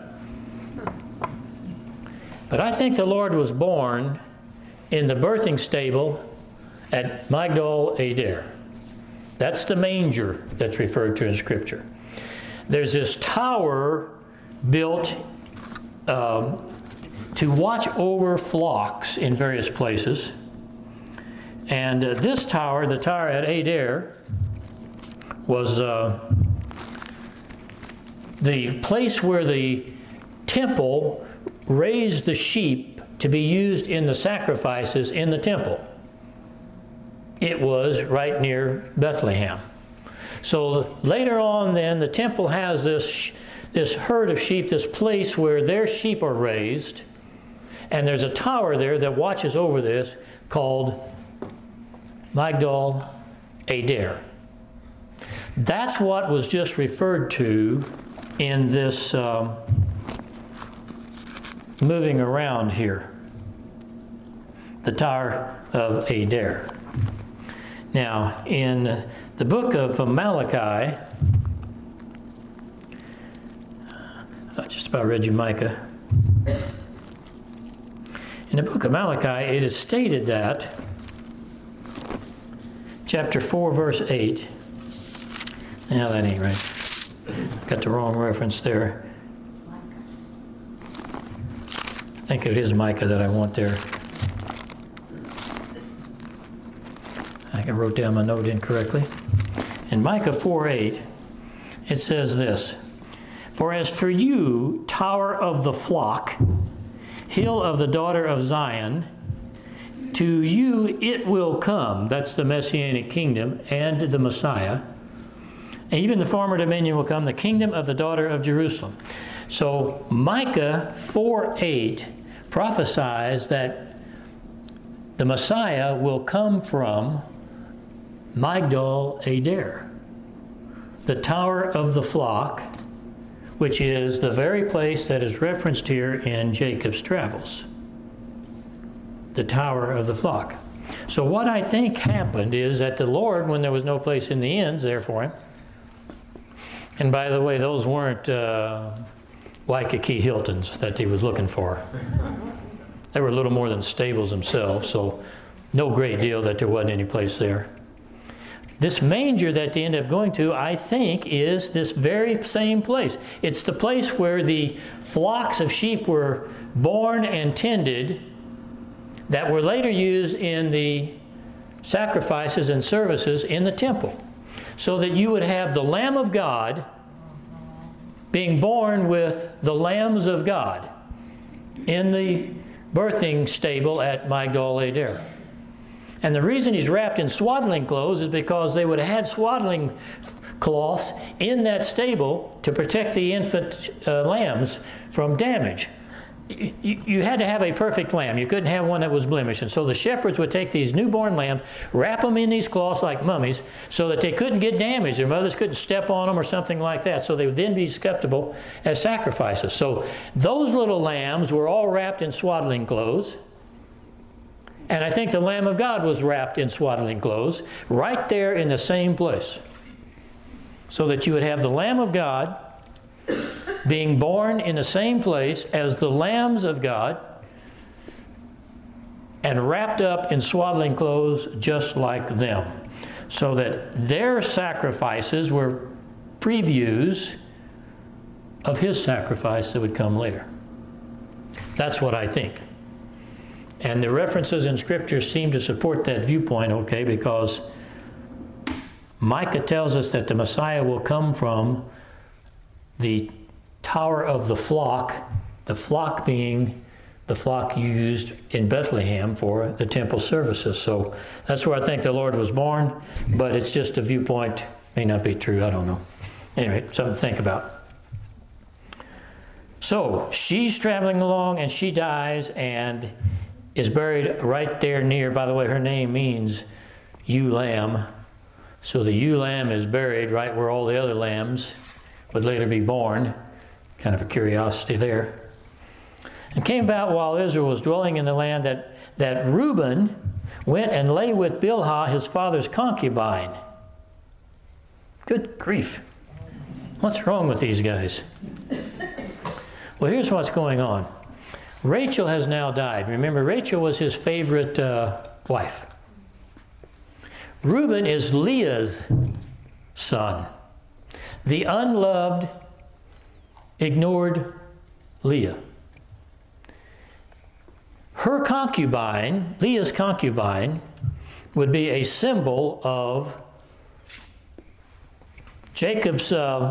A: But I think the Lord was born in the birthing stable at Migdal Adair. That's the manger that's referred to in Scripture. There's this tower built to watch over flocks in various places. And this tower, the tower at Adair, was the place where the temple raised the sheep to be used in the sacrifices in the temple. It was right near Bethlehem. So later on then, the temple has this herd of sheep, this place where their sheep are raised, and there's a tower there that watches over this called Migdal Adair. That's what was just referred to in this moving around here, the Tower of Adair. Now, in the book of Malachi, I just about read you Micah. In the book of Malachi, it is stated that, chapter 4, verse 8. Now, that ain't right. Got the wrong reference there. I think it is Micah that I want there. I wrote down my note incorrectly. In Micah 4:8, it says this, "For as for you, tower of the flock, hill of the daughter of Zion, to you it will come," that's the Messianic kingdom and the Messiah, "and even the former dominion will come, the kingdom of the daughter of Jerusalem." So Micah 4:8 prophesies that the Messiah will come from Migdal Adair, the tower of the flock, which is the very place that is referenced here in Jacob's travels. The tower of the flock. So what I think happened is that the Lord, when there was no place in the inns there for him, and by the way, those weren't Waikiki Hiltons that he was looking for. They were a little more than stables themselves, so no great deal that there wasn't any place there. This manger that they end up going to, I think, is this very same place. It's the place where the flocks of sheep were born and tended that were later used in the sacrifices and services in the temple. So that you would have the Lamb of God being born with the lambs of God in the birthing stable at Migdal Adair. And the reason he's wrapped in swaddling clothes is because they would have had swaddling cloths in that stable to protect the infant lambs from damage. You had to have a perfect lamb. You couldn't have one that was blemished. And so the shepherds would take these newborn lambs, wrap them in these cloths like mummies so that they couldn't get damaged. Their mothers couldn't step on them or something like that. So they would then be acceptable as sacrifices. So those little lambs were all wrapped in swaddling clothes. And I think the Lamb of God was wrapped in swaddling clothes right there in the same place. So that you would have the Lamb of God being born in the same place as the lambs of God and wrapped up in swaddling clothes just like them. So that their sacrifices were previews of his sacrifice that would come later. That's what I think. And the references in Scripture seem to support that viewpoint, okay, because Micah tells us that the Messiah will come from the tower of the flock being the flock used in Bethlehem for the temple services. So that's where I think the Lord was born, but it's just a viewpoint. May not be true, I don't know. Anyway, something to think about. So she's traveling along and she dies and is buried right there near. By the way, her name means ewe lamb. So the ewe lamb is buried right where all the other lambs would later be born. Kind of a curiosity there. It came about while Israel was dwelling in the land that Reuben went and lay with Bilhah, his father's concubine. Good grief. What's wrong with these guys? Well, here's what's going on. Rachel has now died. Remember, Rachel was his favorite wife. Reuben is Leah's son. The unloved, ignored Leah. Her concubine, Leah's concubine, would be a symbol of Jacob's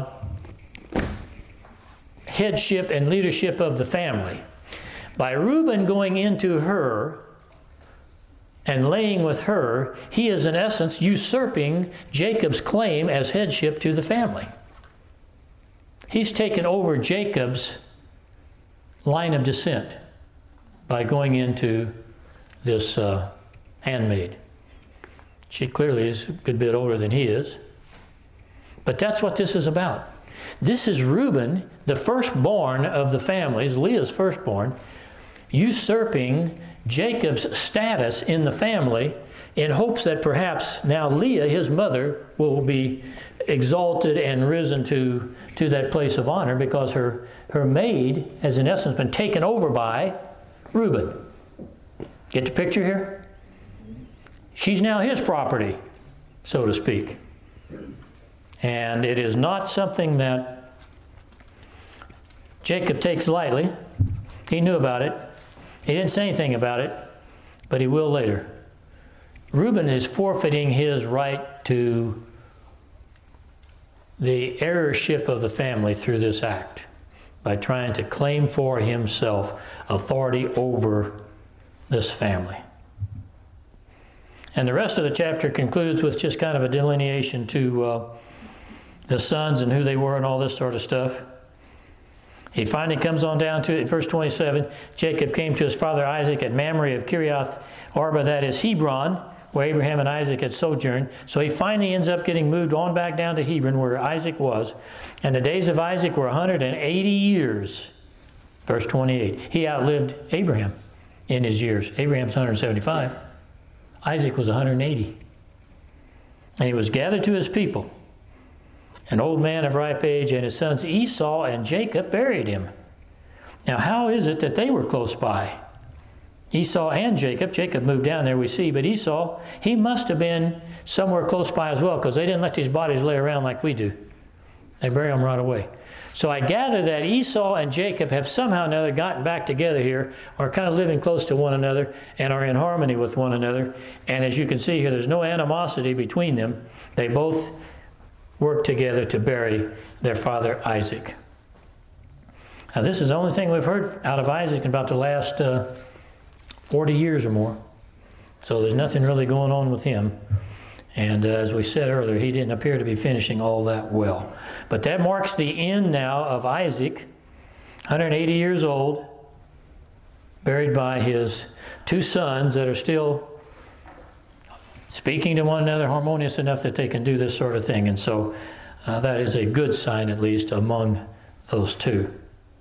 A: headship and leadership of the family. By Reuben going into her and laying with her, he is in essence usurping Jacob's claim as headship to the family. He's taken over Jacob's line of descent by going into this handmaid. She clearly is a good bit older than he is. But that's what this is about. This is Reuben, the firstborn of the families, Leah's firstborn, usurping Jacob's status in the family in hopes that perhaps now Leah, his mother, will be exalted and risen to that place of honor because her maid has in essence been taken over by Reuben. Get the picture here? She's now his property, so to speak. And it is not something that Jacob takes lightly. He knew about it. He didn't say anything about it, but he will later. Reuben is forfeiting his right to the heirship of the family through this act by trying to claim for himself authority over this family. And the rest of the chapter concludes with just kind of a delineation to the sons and who they were and all this sort of stuff. He finally comes on down to verse 27. Jacob came to his father Isaac at Mamre of Kiriath Arba, that is Hebron, where Abraham and Isaac had sojourned. So he finally ends up getting moved on back down to Hebron where Isaac was. And the days of Isaac were 180 years. Verse 28. He outlived Abraham in his years. Abraham's 175. Isaac was 180. And he was gathered to his people, an old man of ripe age, and his sons Esau and Jacob buried him. Now, how is it that they were close by? Esau and Jacob. Jacob moved down there, we see, but Esau, he must have been somewhere close by as well, because they didn't let these bodies lay around like we do. They bury them right away. So I gather that Esau and Jacob have somehow or another gotten back together here, are kind of living close to one another, and are in harmony with one another. And as you can see here, there's no animosity between them. They both work together to bury their father Isaac. Now this is the only thing we've heard out of Isaac in about the last 40 years or more. So there's nothing really going on with him. And as we said earlier, he didn't appear to be finishing all that well. But that marks the end now of Isaac, 180 years old, buried by his two sons that are still speaking to one another, harmonious enough that they can do this sort of thing. And so that is a good sign, at least, among those two.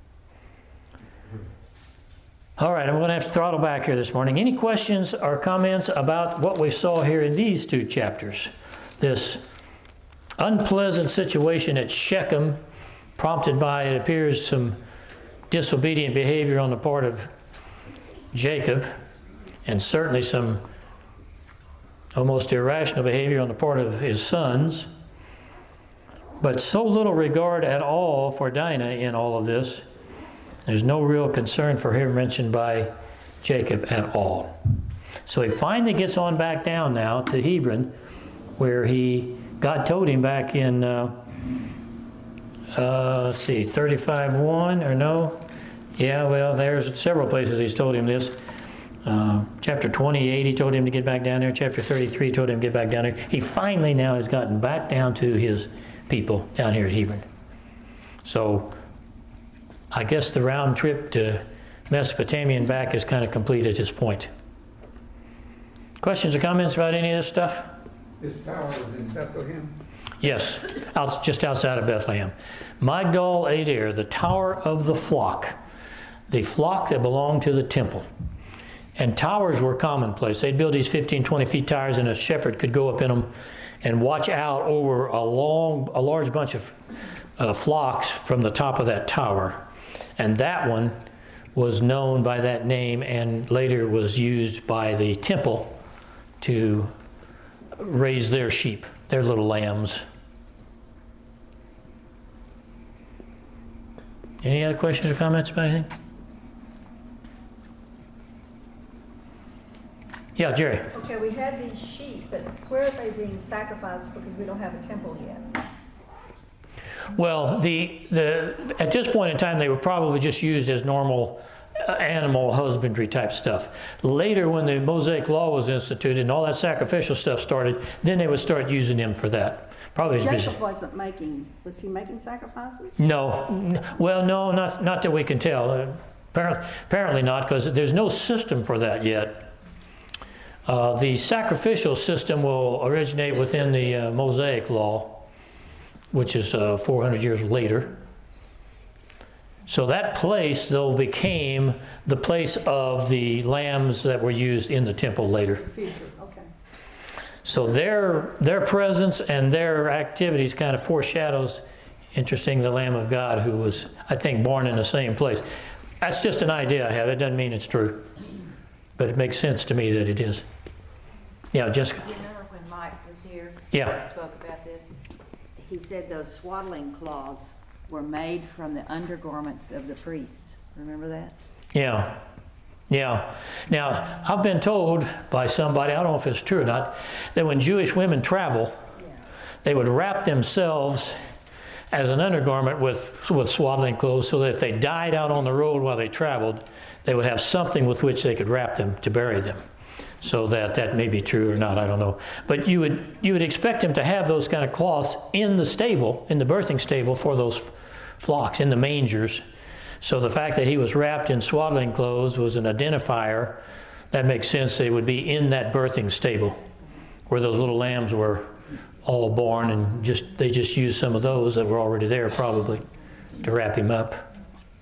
A: All right, I'm going to have to throttle back here this morning. Any questions or comments about what we saw here in these two chapters? This unpleasant situation at Shechem, prompted by, it appears, some disobedient behavior on the part of Jacob, and certainly some almost irrational behavior on the part of his sons, but so little regard at all for Dinah in all of this. There's no real concern for her mentioned by Jacob at all. So he finally gets on back down now to Hebron, where he God told him back in, let's see, 35:1 or no? Yeah, well, there's several places he's told him this. Chapter 28, he told him to get back down there. Chapter 33 told him to get back down there. He finally now has gotten back down to his people down here at Hebron. So I guess the round trip to Mesopotamia and back is kind of complete at this point. Questions or comments about any of this stuff?
B: This tower was in Bethlehem?
A: Yes, just outside of Bethlehem. Migdal Eder, the Tower of the Flock that belonged to the temple. And towers were commonplace. They'd build these 15, 20 feet towers, and a shepherd could go up in them and watch out over a large bunch of flocks from the top of that tower. And that one was known by that name and later was used by the temple to raise their sheep, their little lambs. Any other questions or comments about anything? Yeah, Jerry.
C: Okay, we have these sheep, but where are they being sacrificed because we don't have a temple yet?
A: Well, at this point in time, they were probably just used as normal animal husbandry type stuff. Later, when the Mosaic Law was instituted and all that sacrificial stuff started, then they would start using them for that. Probably
C: Jacob wasn't was he making sacrifices?
A: No. Well, no, not that we can tell. Apparently not, because there's no system for that yet. The sacrificial system will originate within the Mosaic Law, which is 400 years later. So that place, though, became the place of the lambs that were used in the temple later.
C: Future, okay.
A: So their presence and their activities kind of foreshadows, interesting, the Lamb of God who was, I think, born in the same place. That's just an idea I have. That doesn't mean it's true. But it makes sense to me that it is. Yeah, Jessica?
D: You remember when Mike was here?
A: Yeah.
D: Spoke about this? He said those swaddling cloths were made from the undergarments of the priests. Remember that?
A: Yeah. Now, I've been told by somebody, I don't know if it's true or not, that when Jewish women travel, they would wrap themselves as an undergarment with swaddling clothes so that if they died out on the road while they traveled, they would have something with which they could wrap them to bury them. So that may be true or not, I don't know. But you would expect them to have those kind of cloths in the stable, in the birthing stable for those flocks, in the mangers. So the fact that he was wrapped in swaddling clothes was an identifier. That makes sense. They would be in that birthing stable where those little lambs were all born, and they just used some of those that were already there probably to wrap him up.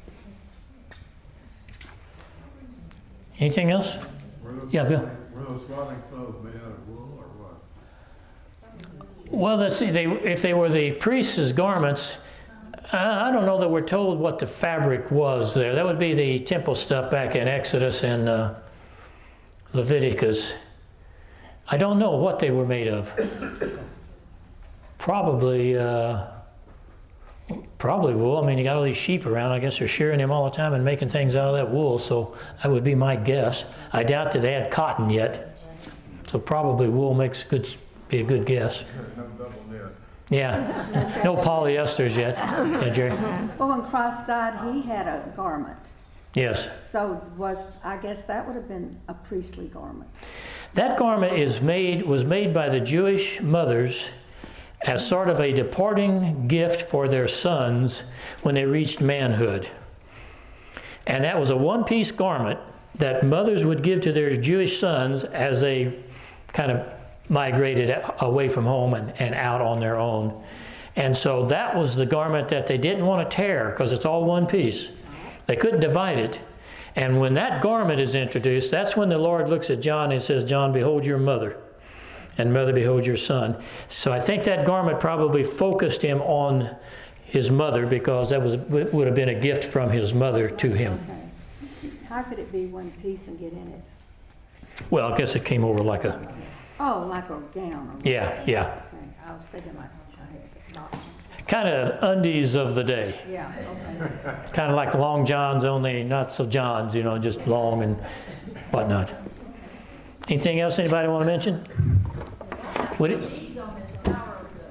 A: Anything else? Yeah, Bill.
E: Were those swaddling clothes made out of wool or what?
A: Well, let's see. If they were the priest's garments, I don't know that we're told what the fabric was there. That would be the temple stuff back in Exodus and Leviticus. I don't know what they were made of. Probably wool. I mean, you got all these sheep around. I guess they're shearing them all the time and making things out of that wool. So that would be my guess. I doubt that they had cotton yet. So probably wool be a good guess.
E: No double knit.
A: Yeah. No polyesters yet. Yeah, Jerry?
C: Well, when Christ died, he had a garment.
A: Yes.
C: So I guess that would have been a priestly garment.
A: That garment was made by the Jewish mothers as sort of a departing gift for their sons when they reached manhood. And that was a one-piece garment that mothers would give to their Jewish sons as they kind of migrated away from home and out on their own. And so that was the garment that they didn't want to tear because it's all one piece. They couldn't divide it. And when that garment is introduced, that's when the Lord looks at John and says, "John, behold your mother, and mother, behold your son." So I think that garment probably focused him on his mother because that would have been a gift from his mother to him.
C: Okay. How could it be one piece and get in it?
A: Well, I guess it came over like a...
C: Oh, like a gown.
A: Yeah.
C: Okay, I was thinking like
A: Kind of undies of the day.
C: Yeah, okay.
A: Kind of like long johns, only not so johns, just long and whatnot. Anything else anybody want to mention? Would it?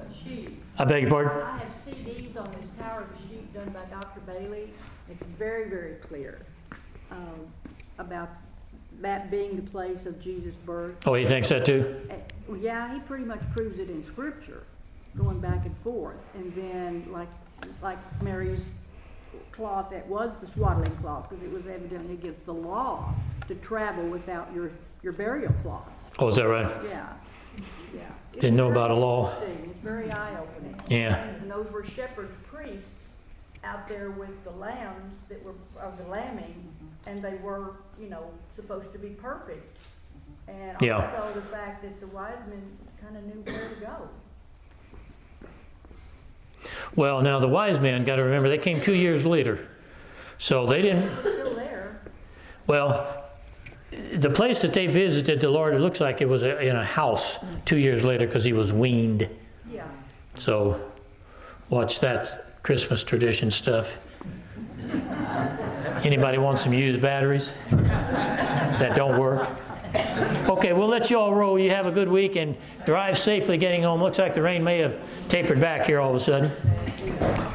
A: I beg your pardon?
C: I have CDs on this Tower of the Sheep done by Dr. Bailey. It's very, very clear about that being the place of Jesus' birth.
A: Oh, he thinks that too?
C: Yeah, he pretty much proves it in Scripture, going back and forth. And then, like Mary's cloth, that was the swaddling cloth, because it was evidently against the law to travel without your burial cloth.
A: Oh, is that right?
C: Yeah, yeah.
A: Didn't know about a law.
C: It's very eye-opening.
A: Yeah.
C: And those were shepherd priests out there with the lambs that were, of the lambing, and they were, supposed to be perfect. And
A: Yeah.
C: also the fact that the wise men kind of knew where to go.
A: Well, now the wise men, got to remember, they came 2 years later. So they didn't,
C: Still there.
A: well, the place that they visited the Lord, it looks like it was in a house 2 years later because he was weaned.
C: Yeah.
A: So watch that Christmas tradition stuff. Anybody want some used batteries that don't work? Okay, we'll let you all roll. You have a good week and drive safely getting home. Looks like the rain may have tapered back here all of a sudden.